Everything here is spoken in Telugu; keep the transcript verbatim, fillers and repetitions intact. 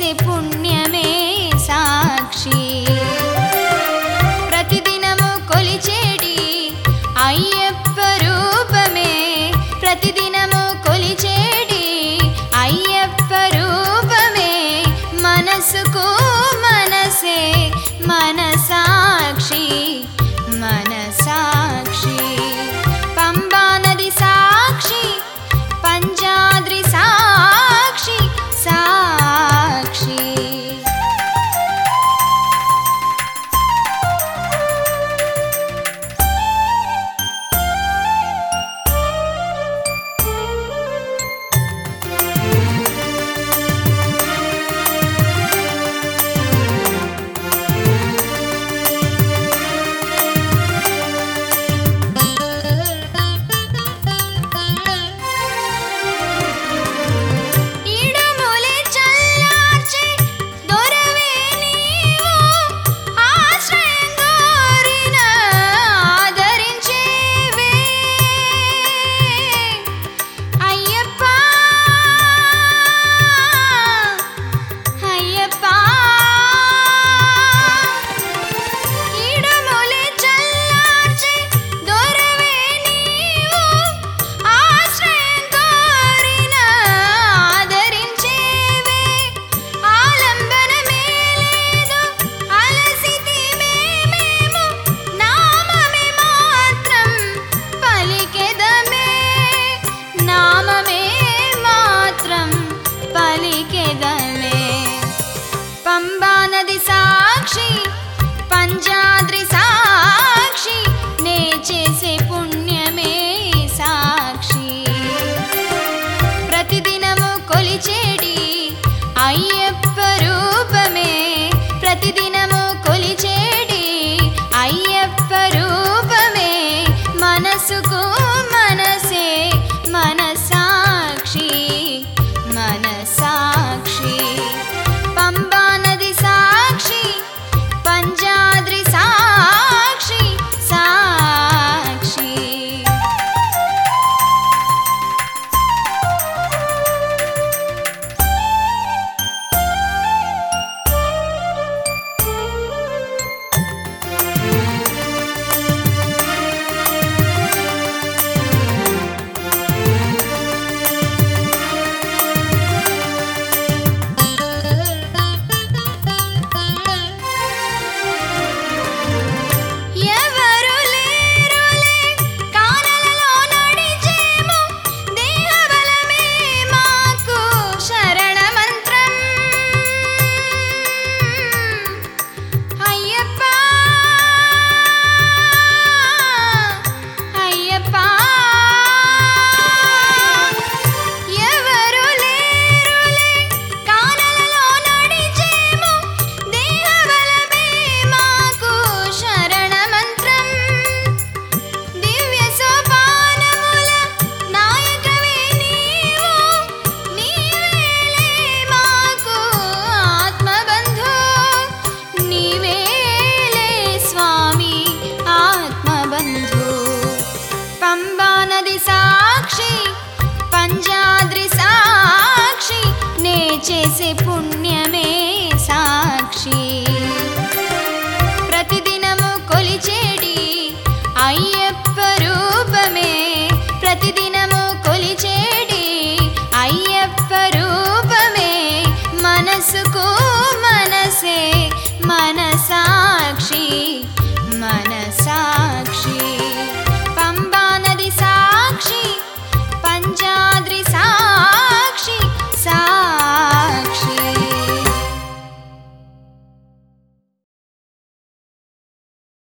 చేసే పుణ్యమే సాక్షి ప్రతిదినము కొలిచేడి అయ్యప్ప రూపమే ప్రతిదినము కొలిచేడి అయ్యప్ప రూపమే మనసుకు మనసే మన సాక్షి మన సాక్షి పంబా నది సాక్షి పంచాద్రి సాక్షి సాక్షి పంబా నది సాక్షి పంచాద్రి సాక్షి నే చేసే పుణ్యమే సాక్షి ప్రతిదినము కొలిచేడి అయ్యప్ప రూపమే ప్రతిదినము కొలిచేడి అయ్యప్ప రూపమే మనసుకు మనసే మన సాక్షి మన సాక్షి పంబా నది సాక్షి పంచాద్రి సాక్షి సాక్షి పంబా నది సాక్షి పంచాద్రి సాక్షి నే చేసే పుణ్యమే